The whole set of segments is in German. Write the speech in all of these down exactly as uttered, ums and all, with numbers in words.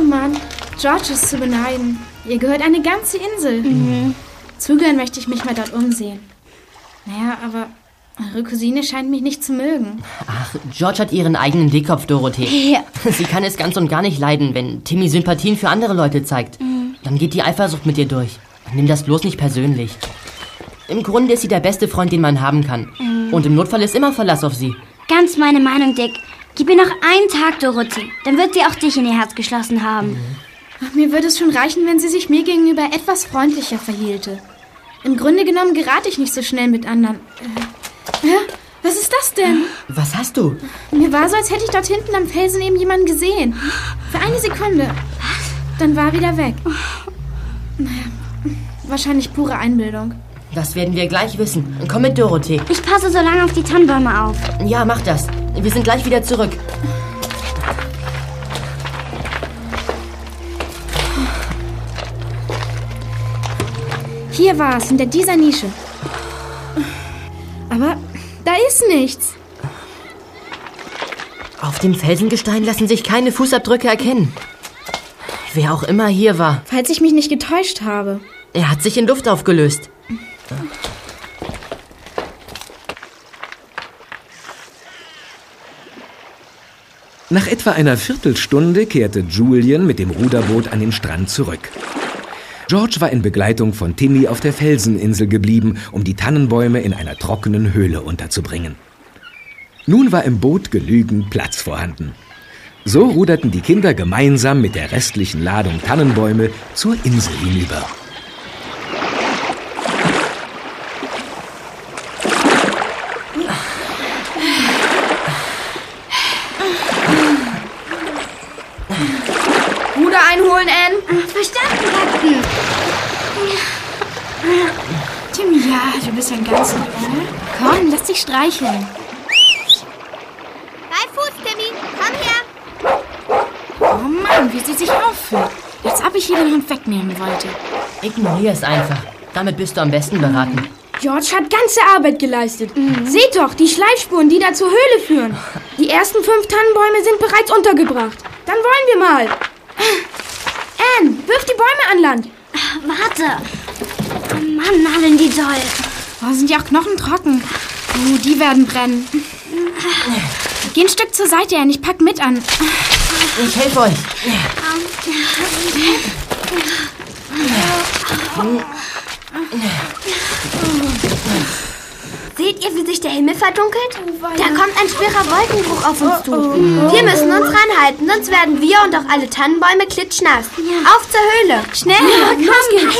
Oh Mann, George ist zu beneiden. Ihr gehört eine ganze Insel. Mhm. Zugehören möchte ich mich mal dort umsehen. Naja, aber eure Cousine scheint mich nicht zu mögen. Ach, George hat ihren eigenen Dickkopf, Dorothee. Ja. Sie kann es ganz und gar nicht leiden, wenn Timmy Sympathien für andere Leute zeigt. Mhm. Dann geht die Eifersucht mit ihr durch. Nimm das bloß nicht persönlich. Im Grunde ist sie der beste Freund, den man haben kann. Mhm. Und im Notfall ist immer Verlass auf sie. Ganz meine Meinung, Dick. Gib ihr noch einen Tag, Dorothee. Dann wird sie auch dich in ihr Herz geschlossen haben. Mhm. Ach, mir würde es schon reichen, wenn sie sich mir gegenüber etwas freundlicher verhielte. Im Grunde genommen gerate ich nicht so schnell mit anderen. Äh, äh, was ist das denn? Was hast du? Mir war so, als hätte ich dort hinten am Felsen eben jemanden gesehen. Für eine Sekunde. Was? Dann war er wieder weg. Naja, wahrscheinlich pure Einbildung. Das werden wir gleich wissen. Komm mit, Dorothee. Ich passe so lange auf die Tannenbäume auf. Ja, mach das. Wir sind gleich wieder zurück. Hier war es, hinter dieser Nische. Aber da ist nichts. Auf dem Felsengestein lassen sich keine Fußabdrücke erkennen. Wer auch immer hier war. Falls ich mich nicht getäuscht habe. Er hat sich in Luft aufgelöst. Nach etwa einer Viertelstunde kehrte Julian mit dem Ruderboot an den Strand zurück. George war in Begleitung von Timmy auf der Felseninsel geblieben, um die Tannenbäume in einer trockenen Höhle unterzubringen. Nun war im Boot genügend Platz vorhanden. So ruderten die Kinder gemeinsam mit der restlichen Ladung Tannenbäume zur Insel hinüber. Ruder einholen, Anne. Verstanden, Captain. Timmy, ja, du bist ein ganz lieber, ne? Komm, lass dich streicheln. Bei Fuß, Timmy. Komm her. Oh Mann, wie sie sich aufführt. Als ob ich ihr den Hund wegnehmen wollte. Ignorier es einfach. Damit bist du am besten beraten. George hat ganze Arbeit geleistet. Mhm. Seht doch, die Schleifspuren, die da zur Höhle führen. Die ersten fünf Tannenbäume sind bereits untergebracht. Dann wollen wir mal. Anne, wirf die Bäume an Land. Warte. Oh Mann, nadeln die doll. Oh, sind ja auch knochentrocken. Oh, die werden brennen. Geh ein Stück zur Seite, Anne. Ich pack mit an. Ich helfe euch. Seht ihr, wie sich der Himmel verdunkelt? Da kommt ein schwerer Wolkenbruch auf uns zu. Wir müssen uns ranhalten, sonst werden wir und auch alle Tannenbäume klitschnass. Auf zur Höhle. Schnell, ja, los geht's.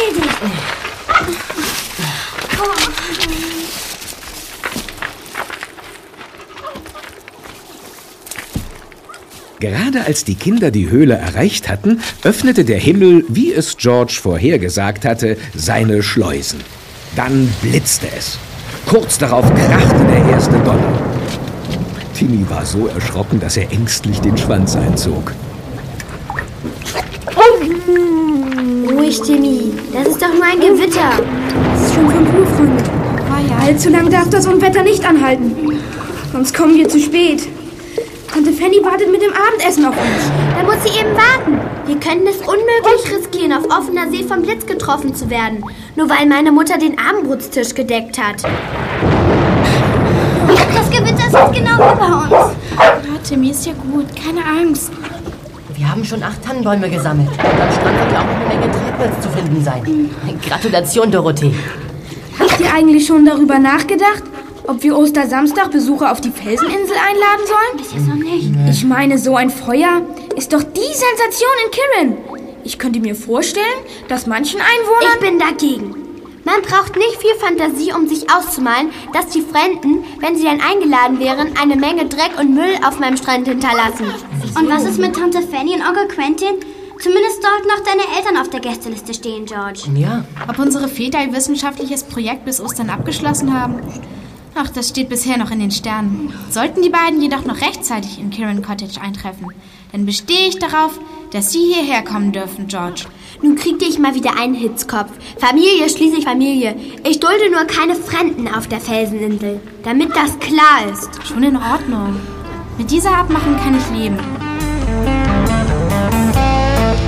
Gerade als die Kinder die Höhle erreicht hatten, öffnete der Himmel, wie es George vorhergesagt hatte, seine Schleusen. Dann blitzte es. Kurz darauf krachte der erste Donner. Timmy war so erschrocken, dass er ängstlich den Schwanz einzog. Ruhig, Timmy. Das ist doch nur ein Gewitter. Es ist schon fünf Uhr, Freunde. Oh ja. Allzu lang darf das Unwetter nicht anhalten. Sonst kommen wir zu spät. Tante Fanny wartet mit dem Abendessen auf uns. Da muss sie eben warten. Wir können es unmöglich riskieren, auf offener See vom Blitz getroffen zu werden. Nur weil meine Mutter den Abendbrotstisch gedeckt hat. Das Gewitter ist jetzt genau über uns. Ja, Timmy, ist ja gut. Keine Angst. Wir haben schon acht Tannenbäume gesammelt. Und am Strand wird ja auch eine Menge Treibholz zu finden sein. Gratulation, Dorothee. Habt ihr eigentlich schon darüber nachgedacht, ob wir Ostersamstag Besucher auf die Felseninsel einladen sollen? Bisher so nicht. Ich meine, so ein Feuer ist doch die Sensation in Kirin. Ich könnte mir vorstellen, dass manchen Einwohnern... Ich bin dagegen. Man braucht nicht viel Fantasie, um sich auszumalen, dass die Fremden, wenn sie dann eingeladen wären, eine Menge Dreck und Müll auf meinem Strand hinterlassen. Und was ist mit Tante Fanny und Onkel Quentin? Zumindest sollten noch deine Eltern auf der Gästeliste stehen, George. Ja. Ob unsere Väter ein wissenschaftliches Projekt bis Ostern abgeschlossen haben? Ach, das steht bisher noch in den Sternen. Sollten die beiden jedoch noch rechtzeitig in Kirin Cottage eintreffen, dann bestehe ich darauf, dass sie hierher kommen dürfen, George. Nun kriegte ich mal wieder einen Hitzkopf. Familie schließlich Familie. Ich dulde nur keine Fremden auf der Felseninsel, damit das klar ist. Schon in Ordnung. Mit dieser Abmachung kann ich leben.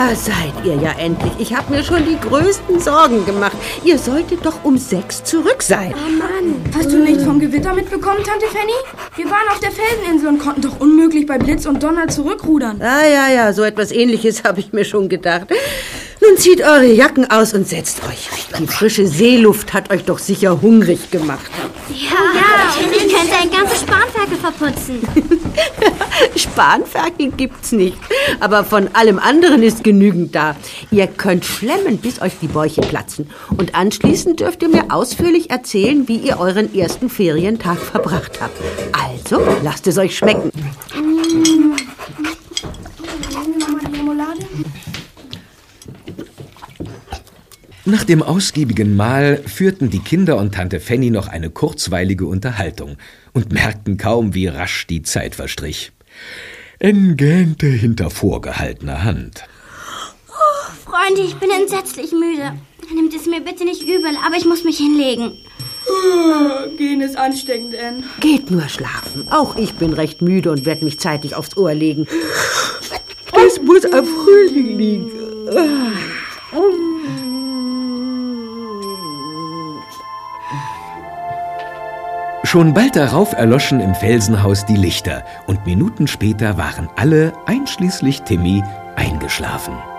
Da seid ihr ja endlich. Ich habe mir schon die größten Sorgen gemacht. Ihr solltet doch um sechs zurück sein. Oh Mann. Hast du nichts vom Gewitter mitbekommen, Tante Fanny? Wir waren auf der Felseninsel und konnten doch unmöglich bei Blitz und Donner zurückrudern. Ah, ja, ja, so etwas Ähnliches habe ich mir schon gedacht. Nun zieht eure Jacken aus und setzt euch. Die frische Seeluft hat euch doch sicher hungrig gemacht. Ja, ja. Ich könnte ein ganzes Spanferkel verputzen. Spanferkel gibt's nicht, aber von allem anderen ist genügend da. Ihr könnt schlemmen, bis euch die Bäuche platzen. Und anschließend dürft ihr mir ausführlich erzählen, wie ihr euren ersten Ferientag verbracht habt. Also, lasst es euch schmecken. Nach dem ausgiebigen Mahl führten die Kinder und Tante Fanny noch eine kurzweilige Unterhaltung und merkten kaum, wie rasch die Zeit verstrich. Anne gähnte hinter vorgehaltener Hand. Oh, Freunde, ich bin entsetzlich müde. Nehmt es mir bitte nicht übel, aber ich muss mich hinlegen. Gehen ist ansteckend, Anne. Geht nur schlafen. Auch ich bin recht müde und werde mich zeitig aufs Ohr legen. Es muss am Frühling liegen. Schon bald darauf erloschen im Felsenhaus die Lichter und Minuten später waren alle, einschließlich Timmy, eingeschlafen.